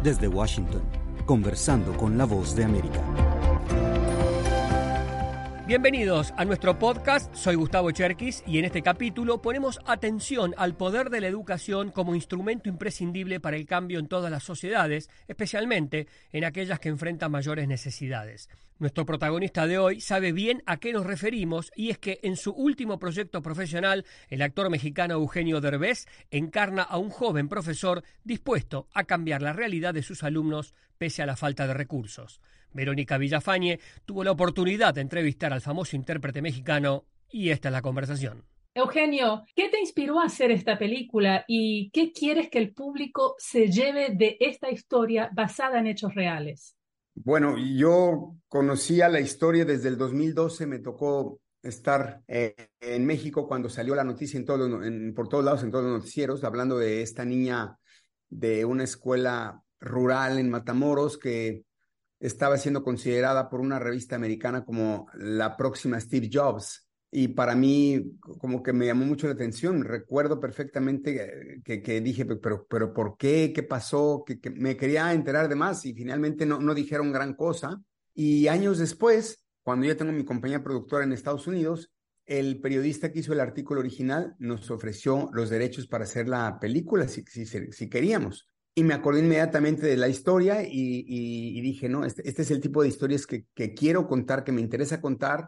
Desde Washington, conversando con la Voz de América. Bienvenidos a nuestro podcast, soy Gustavo Cherkis y en este capítulo ponemos atención al poder de la educación como instrumento imprescindible para el cambio en todas las sociedades, especialmente en aquellas que enfrentan mayores necesidades. Nuestro protagonista de hoy sabe bien a qué nos referimos y es que en su último proyecto profesional, el actor mexicano Eugenio Derbez encarna a un joven profesor dispuesto a cambiar la realidad de sus alumnos pese a la falta de recursos. Verónica Villafañe tuvo la oportunidad de entrevistar al famoso intérprete mexicano y esta es la conversación. Eugenio, ¿qué te inspiró a hacer esta película y qué quieres que el público se lleve de esta historia basada en hechos reales? Bueno, yo conocía la historia desde el 2012, me tocó estar en México cuando salió la noticia por todos lados, en todos los noticieros, hablando de esta niña de una escuela rural en Matamoros que estaba siendo considerada por una revista americana como la próxima Steve Jobs. Y para mí como que me llamó mucho la atención. Recuerdo perfectamente que dije, pero ¿por qué? ¿Qué pasó? Que me quería enterar de más y finalmente no dijeron gran cosa. Y años después, cuando ya tengo mi compañía productora en Estados Unidos, el periodista que hizo el artículo original nos ofreció los derechos para hacer la película si queríamos. Y me acordé inmediatamente de la historia y dije, no, este es el tipo de historias que quiero contar, que me interesa contar.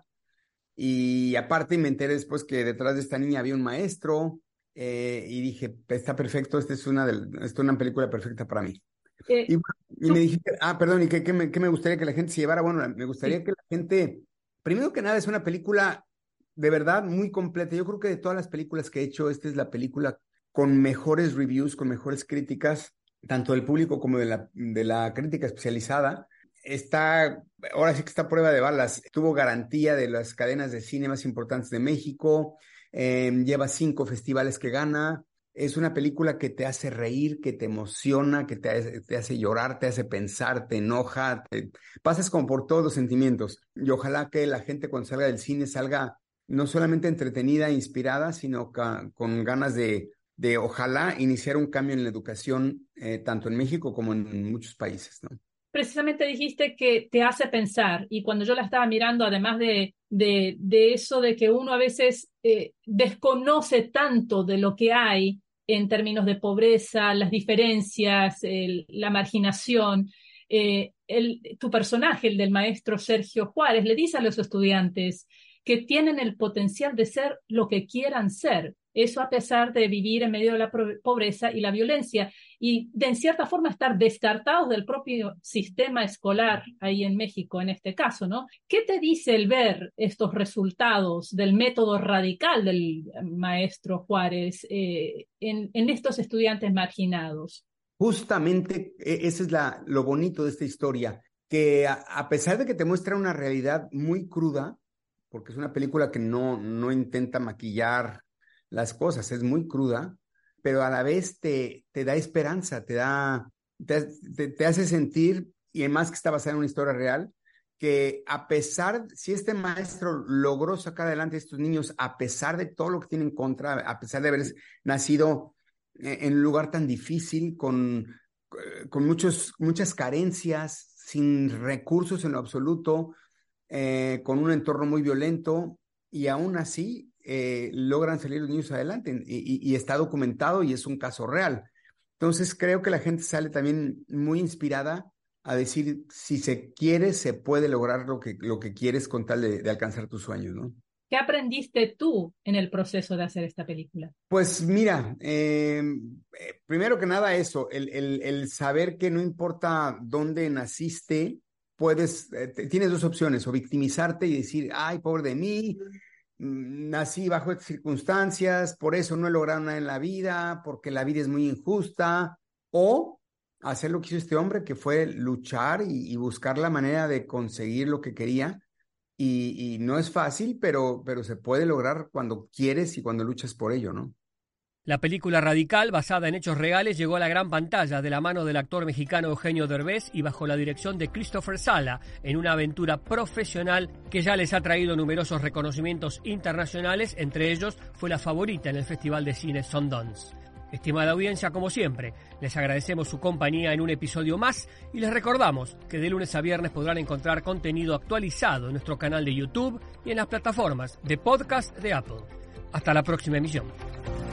Y aparte me enteré después que detrás de esta niña había un maestro y dije, está perfecto, esta es una película perfecta para mí. Y me dijiste, perdón, ¿y qué me gustaría que la gente se llevara? Bueno, me gustaría que la gente, primero que nada, es una película de verdad muy completa. Yo creo que de todas las películas que he hecho, esta es la película con mejores reviews, con mejores críticas, tanto del público como de la crítica especializada. Ahora sí que está a prueba de balas. Tuvo garantía de las cadenas de cine más importantes de México. Lleva 5 festivales que gana. Es una película que te hace reír, que te emociona, que te hace llorar, te hace pensar, te enoja. Pasas como por todos los sentimientos. Y ojalá que la gente cuando salga del cine salga no solamente entretenida e inspirada, sino con ganas de ojalá iniciar un cambio en la educación, tanto en México como en muchos países, ¿no? Precisamente dijiste que te hace pensar, y cuando yo la estaba mirando, además de eso de que uno a veces desconoce tanto de lo que hay en términos de pobreza, las diferencias, la marginación, tu personaje, el del maestro Sergio Juárez, le dice a los estudiantes que tienen el potencial de ser lo que quieran ser. Eso a pesar de vivir en medio de la pobreza y la violencia y de en cierta forma estar descartados del propio sistema escolar ahí en México en este caso, ¿no? ¿Qué te dice el ver estos resultados del método radical del maestro Juárez en estos estudiantes marginados? Justamente ese es lo bonito de esta historia, que a pesar de que te muestra una realidad muy cruda, porque es una película que no intenta maquillar las cosas, es muy cruda, pero a la vez te da esperanza, te hace sentir, y además que está basada en una historia real, que a pesar, si este maestro logró sacar adelante a estos niños, a pesar de todo lo que tiene en contra, a pesar de haber nacido en un lugar tan difícil, con muchas carencias, sin recursos en lo absoluto, con un entorno muy violento, y aún así logran salir los niños adelante y está documentado y es un caso real. Entonces creo que la gente sale también muy inspirada a decir, si se quiere, se puede lograr lo que quieres con tal de alcanzar tus sueños, ¿no? ¿Qué aprendiste tú en el proceso de hacer esta película? Pues mira, primero que nada eso, el saber que no importa dónde naciste, tienes 2 opciones, o victimizarte y decir, ay, pobre de mí, nací bajo estas circunstancias, por eso no he logrado nada en la vida, porque la vida es muy injusta, o hacer lo que hizo este hombre, que fue luchar y buscar la manera de conseguir lo que quería, y no es fácil, pero se puede lograr cuando quieres y cuando luchas por ello, ¿no? La película Radical, basada en hechos reales, llegó a la gran pantalla de la mano del actor mexicano Eugenio Derbez y bajo la dirección de Christopher Sala, en una aventura profesional que ya les ha traído numerosos reconocimientos internacionales, entre ellos fue la favorita en el Festival de Cine Sundance. Estimada audiencia, como siempre, les agradecemos su compañía en un episodio más y les recordamos que de lunes a viernes podrán encontrar contenido actualizado en nuestro canal de YouTube y en las plataformas de podcast de Apple. Hasta la próxima emisión.